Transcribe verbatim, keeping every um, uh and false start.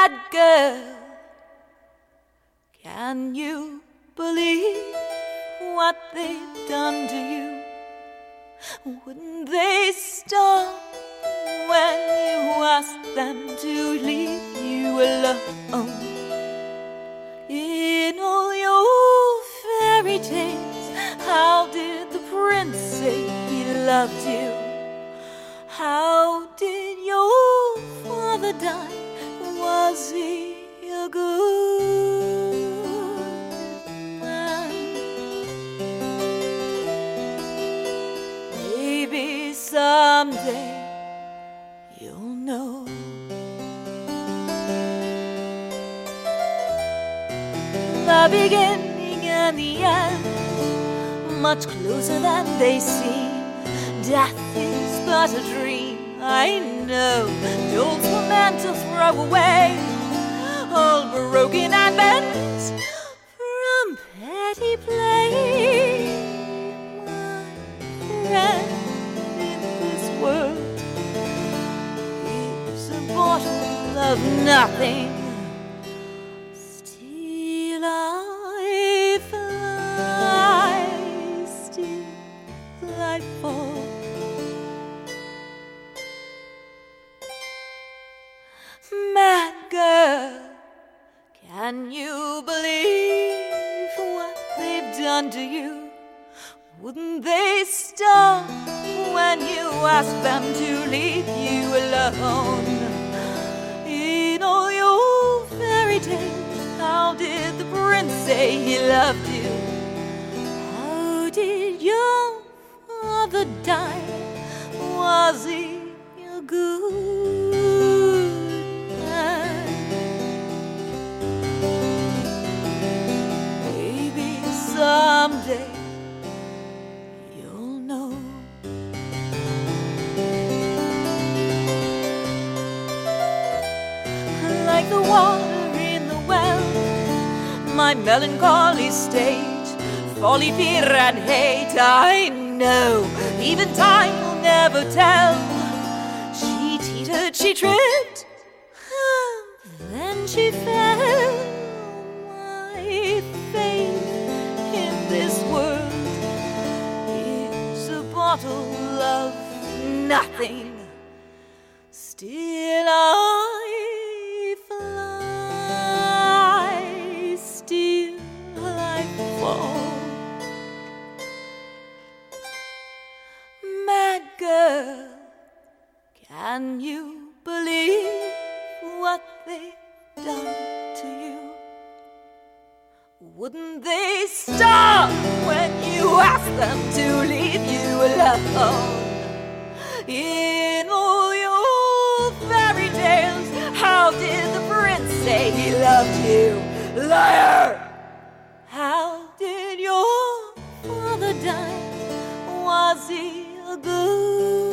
Mad girl, can you believe what they've done to you? Wouldn't they stop when you ask them to leave you alone? In all your fairy tales, how did the prince say he loved you? How did your father die? Was he a good man? Maybe someday you'll know. The beginning and the end, much closer than they seem. Death is but a dream, I know. Dolls were meant to throw away, all broken and bent from petty play. My friend in this world is a bottle of nothing. Still I fly, still I fall. Mad girl, can you believe what they've done to you? Wouldn't they stop when you ask them to leave you alone? In all your fairy tales, how did the prince say he loved you? How did your father die? Was he a good man? Maybe someday you'll know. Like the water in the well, my melancholy state, folly, fear and hate, I know, even time will never tell. She teetered, she tripped, then she fell. My faith in this world is a bottle of nothing. Still I fly, still I fall. Mad girl, can you believe what they've done to you? Wouldn't they stop when you ask them to leave you alone? In all your fairy tales, how did the prince say he loved you? Liar! How did your father die? Was he a good